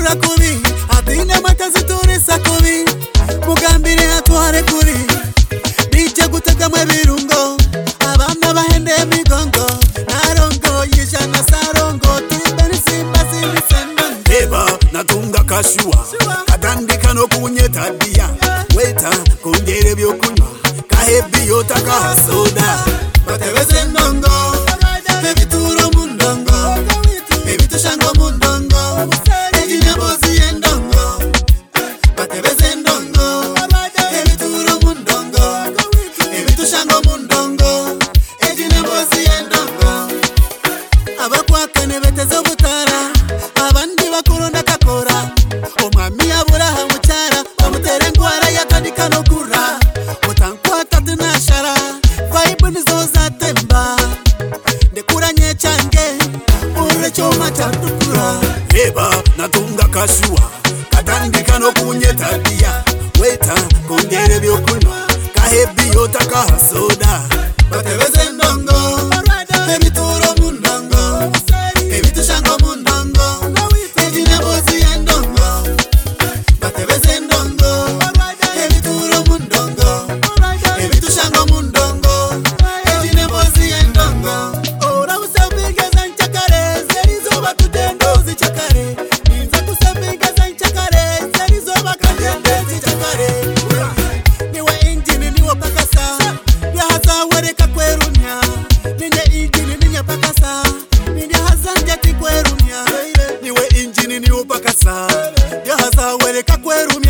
turisa kubi atina makazi turisa kubi mugambire atware kuri nije gutagamwe birungo abana bahende migongo narongo yishana sarongo tibeni simba simbisenda eba natunga kashua kadandika no kunyeta dia weta kongere byokunywa kahebi yotaka soda batebeze ndongo ebituro mundongo ebitushango mundongo ejine bozi endongo batebeze ndongo ebituro mundongo ebitushango mundongo ejine bozi endongo abakwakane beteze butara abandi bakurunda kakora omwami aburaha mucyara bamutere ngwara yakandika no kura mutankwata tunashara vibe nizo zatemba ndekuranye change urechoma chatukura eba natunga kashua katandika no kunyeta dia weta kongere byokunywa kahebi yotaka soda batebeze ndongo ebituro mundongo ebitushango mundongo ejine bozi endongo batebeze ndongo ebituro mundongo ebitushango mundongo ejine bozi endongo ora usabigeza nchakare zerizo batudendo zichakare niza kusabigeza nchakare zerizo bakadende zichakare niwe injini niwe pakasa yahaza wereka kwerunya ninye injini ninye pakasa ninye hazanja tikwerunya niwe injini niwe pakasa yahaza wereka kwerunya